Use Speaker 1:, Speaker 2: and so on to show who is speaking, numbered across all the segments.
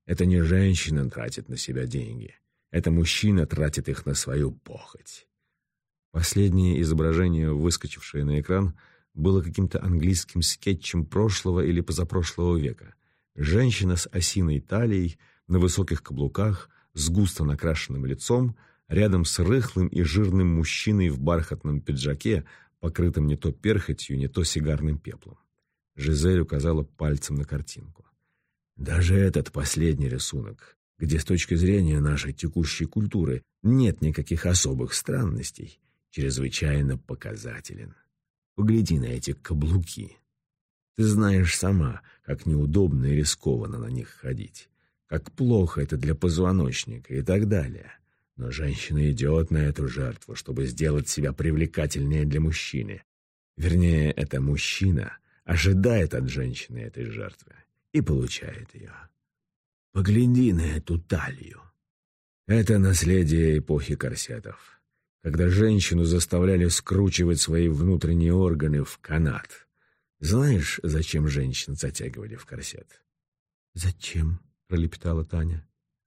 Speaker 1: Это не женщина тратит на себя деньги. Это мужчина тратит их на свою похоть. Последнее изображение, выскочившее на экран, было каким-то английским скетчем прошлого или позапрошлого века. Женщина с осиной талией, на высоких каблуках, с густо накрашенным лицом, рядом с рыхлым и жирным мужчиной в бархатном пиджаке, покрытым не то перхотью, не то сигарным пеплом. Жизель указала пальцем на картинку. Даже этот последний рисунок, где с точки зрения нашей текущей культуры нет никаких особых странностей, чрезвычайно показателен. Погляди на эти каблуки. Ты знаешь сама, как неудобно и рискованно на них ходить, как плохо это для позвоночника и так далее. Но женщина идет на эту жертву, чтобы сделать себя привлекательнее для мужчины. Вернее, это мужчина ожидает от женщины этой жертвы и получает ее. Погляди на эту талию. Это наследие эпохи корсетов, когда женщину заставляли скручивать свои внутренние органы в канат. Знаешь, зачем женщин затягивали в корсет? «Зачем?» — пролепетала Таня.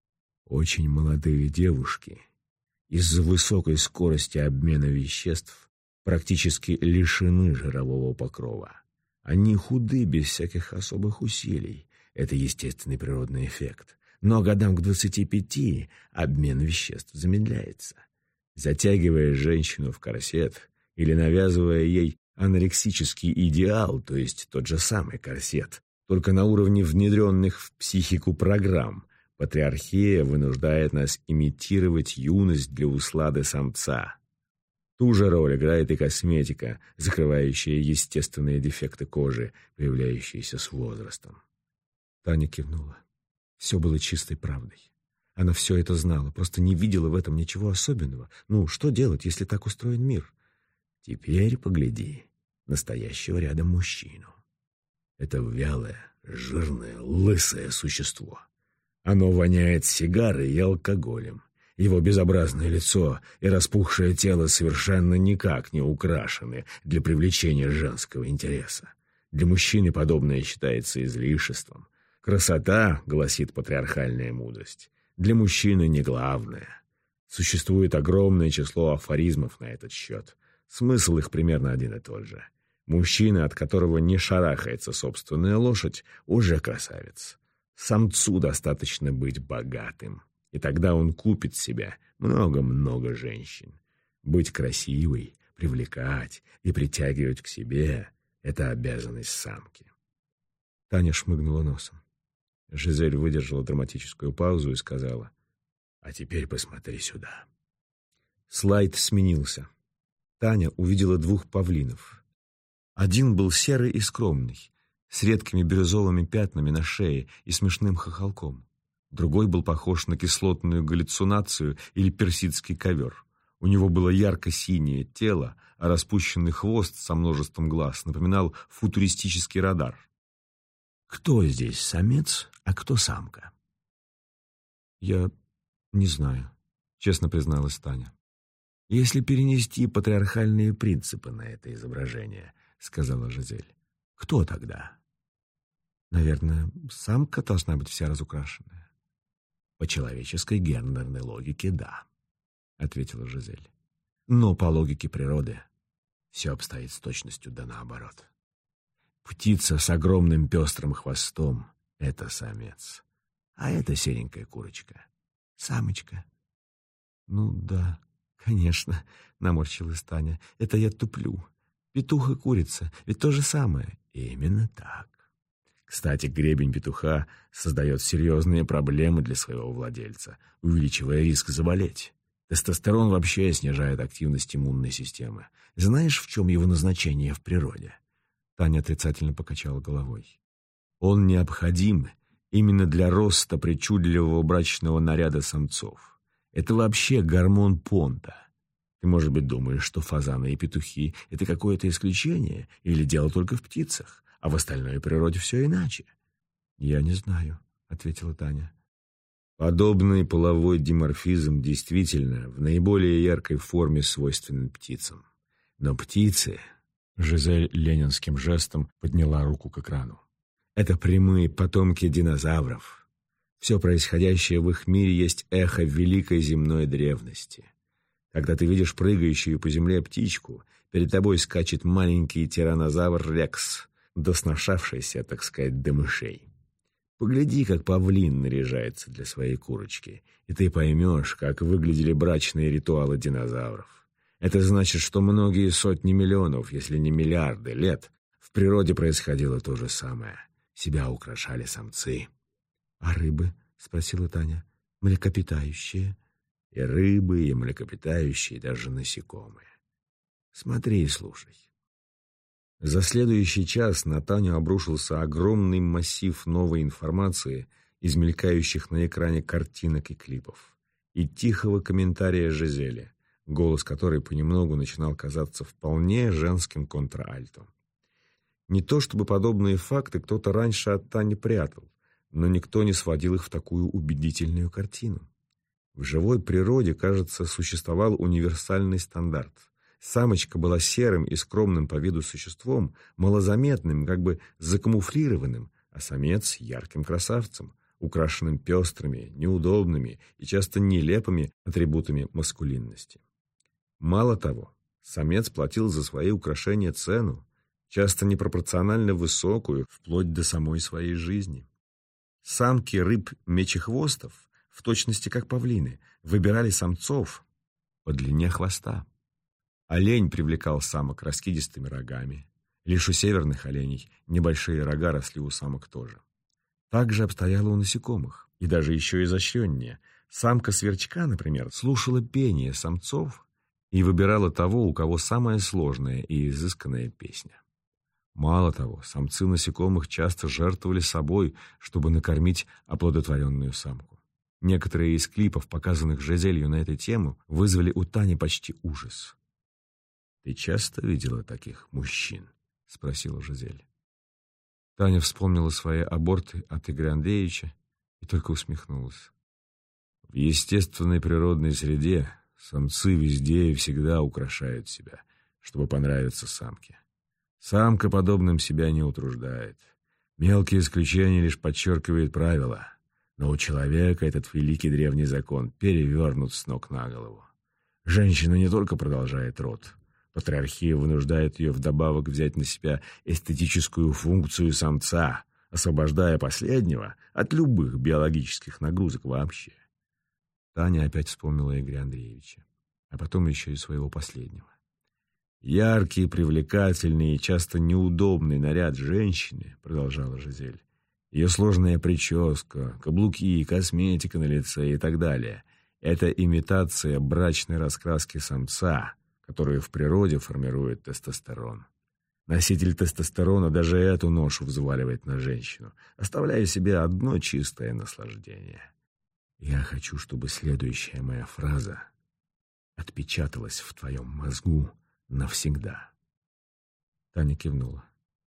Speaker 1: Очень молодые девушки из-за высокой скорости обмена веществ практически лишены жирового покрова. Они худы без всяких особых усилий. Это естественный природный эффект. Но годам к 25 обмен веществ замедляется. Затягивая женщину в корсет или навязывая ей анорексический идеал, то есть тот же самый корсет, только на уровне внедренных в психику программ, патриархия вынуждает нас имитировать юность для услады самца. Ту же роль играет и косметика, закрывающая естественные дефекты кожи, появляющиеся с возрастом. Таня кивнула. Все было чистой правдой. Она все это знала, просто не видела в этом ничего особенного. Ну, что делать, если так устроен мир? Теперь погляди настоящего рядом мужчину. Это вялое, жирное, лысое существо. Оно воняет сигарой и алкоголем. Его безобразное лицо и распухшее тело совершенно никак не украшены для привлечения женского интереса. Для мужчины подобное считается излишеством. Красота, гласит патриархальная мудрость, для мужчины не главное. Существует огромное число афоризмов на этот счет. Смысл их примерно один и тот же. Мужчина, от которого не шарахается собственная лошадь, уже красавец. Самцу достаточно быть богатым, и тогда он купит себе много-много женщин. Быть красивой, привлекать и притягивать к себе — это обязанность самки. Таня шмыгнула носом. Жизель выдержала драматическую паузу и сказала: «А теперь посмотри сюда». Слайд сменился. Таня увидела двух павлинов. Один был серый и скромный, с редкими бирюзовыми пятнами на шее и смешным хохолком. Другой был похож на кислотную галлюцинацию или персидский ковер. У него было ярко-синее тело, а распущенный хвост со множеством глаз напоминал футуристический радар. «Кто здесь самец, а кто самка?» «Я не знаю», — честно призналась Таня. «Если перенести патриархальные принципы на это изображение», — сказала Жизель, — «кто тогда?» «Наверное, самка должна быть вся разукрашенная». «По человеческой гендерной логике, да», — ответила Жизель. «Но по логике природы все обстоит с точностью да наоборот. Птица с огромным пестрым хвостом — это самец, а это серенькая курочка — самочка». «Ну да, конечно», — наморщилась Таня, — «это я туплю. Петух и курица — ведь то же самое». «Именно так. Кстати, гребень петуха создает серьезные проблемы для своего владельца, увеличивая риск заболеть. Тестостерон вообще снижает активность иммунной системы. Знаешь, в чем его назначение в природе?» Таня отрицательно покачала головой. «Он необходим именно для роста причудливого брачного наряда самцов. Это вообще гормон понта. Ты, может быть, думаешь, что фазаны и петухи — это какое-то исключение или дело только в птицах, а в остальной природе все иначе?» «Я не знаю», — ответила Таня. Подобный половой диморфизм действительно в наиболее яркой форме свойственен птицам. Но птицы... Жизель ленинским жестом подняла руку к экрану. «Это прямые потомки динозавров. Все происходящее в их мире есть эхо великой земной древности. Когда ты видишь прыгающую по земле птичку, перед тобой скачет маленький тираннозавр Рекс, досношавшийся, так сказать, до мышей. Погляди, как павлин наряжается для своей курочки, и ты поймешь, как выглядели брачные ритуалы динозавров. Это значит, что многие сотни миллионов, если не миллиарды лет, в природе происходило то же самое. Себя украшали самцы. — А рыбы? — спросила Таня. — Млекопитающие? — И рыбы, и млекопитающие, и даже насекомые. Смотри и слушай. За следующий час на Таню обрушился огромный массив новой информации из мелькающих на экране картинок и клипов, и тихого комментария Жизели, голос которой понемногу начинал казаться вполне женским контральто. Не то чтобы подобные факты кто-то раньше от Тани прятал, но никто не сводил их в такую убедительную картину. В живой природе, кажется, существовал универсальный стандарт. Самочка была серым и скромным по виду существом, малозаметным, как бы закамуфлированным, а самец — ярким красавцем, украшенным пестрыми, неудобными и часто нелепыми атрибутами маскулинности. Мало того, самец платил за свои украшения цену, часто непропорционально высокую, вплоть до самой своей жизни. Самки рыб-мечехвостов, в точности как павлины, выбирали самцов по длине хвоста. Олень привлекал самок раскидистыми рогами. Лишь у северных оленей небольшие рога росли у самок тоже. Так же обстояло у насекомых, и даже еще изощреннее. Самка сверчка, например, слушала пение самцов и выбирала того, у кого самая сложная и изысканная песня. Мало того, самцы насекомых часто жертвовали собой, чтобы накормить оплодотворенную самку. Некоторые из клипов, показанных Жизелью на эту тему, вызвали у Тани почти ужас. «Ты часто видела таких мужчин?» — спросила Жизель. Таня вспомнила свои аборты от Игоря Андреевича и только усмехнулась. В естественной природной среде самцы везде и всегда украшают себя, чтобы понравиться самке. Самка подобным себя не утруждает. Мелкие исключения лишь подчеркивают правила, но у человека этот великий древний закон перевернут с ног на голову. Женщина не только продолжает род. Патриархия вынуждает ее вдобавок взять на себя эстетическую функцию самца, освобождая последнего от любых биологических нагрузок вообще. Таня опять вспомнила Игоря Андреевича, а потом еще и своего последнего. «Яркий, привлекательный и часто неудобный наряд женщины», — продолжала Жизель, «ее сложная прическа, каблуки, косметика на лице и так далее — это имитация брачной раскраски самца, которую в природе формирует тестостерон. Носитель тестостерона даже эту ношу взваливает на женщину, оставляя себе одно чистое наслаждение. Я хочу, чтобы следующая моя фраза отпечаталась в твоем мозгу навсегда». Таня кивнула.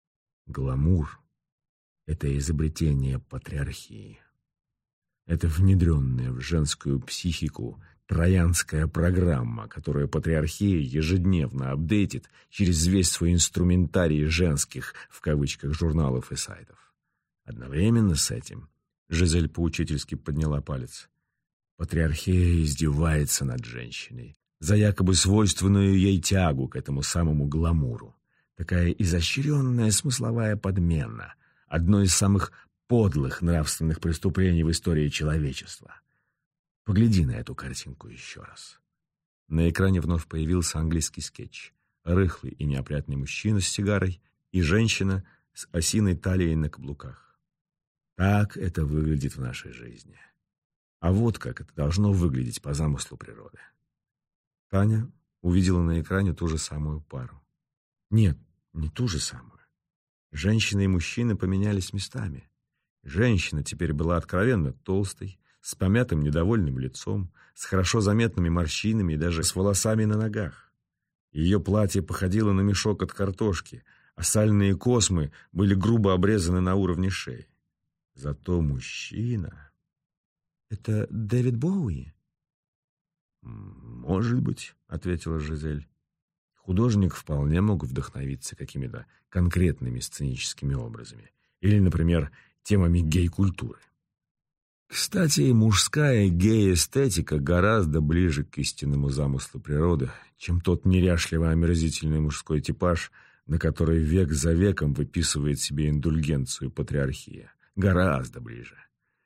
Speaker 1: Гламур — это изобретение патриархии. Это внедренная в женскую психику троянская программа, которую патриархия ежедневно апдейтит через весь свой инструментарий женских, в кавычках, журналов и сайтов. Одновременно с этим Жизель поучительски подняла палец. Патриархия издевается над женщиной за якобы свойственную ей тягу к этому самому гламуру. Такая изощренная смысловая подмена — одно из самых подлых нравственных преступлений в истории человечества. Погляди на эту картинку еще раз. На экране вновь появился английский скетч. Рыхлый и неопрятный мужчина с сигарой и женщина с осиной талией на каблуках. Так это выглядит в нашей жизни. А вот как это должно выглядеть по замыслу природы. Таня увидела на экране ту же самую пару. Нет, не ту же самую. Женщина и мужчина поменялись местами. Женщина теперь была откровенно толстой, с помятым недовольным лицом, с хорошо заметными морщинами и даже с волосами на ногах. Ее платье походило на мешок от картошки, а сальные космы были грубо обрезаны на уровне шеи. Зато мужчина... «Это Дэвид Боуи?» «Может быть», — ответила Жизель. Художник вполне мог вдохновиться какими-то конкретными сценическими образами или, например, темами гей-культуры. Кстати, и мужская гей-эстетика гораздо ближе к истинному замыслу природы, чем тот неряшливо омерзительный мужской типаж, на который век за веком выписывает себе индульгенцию патриархия. Гораздо ближе.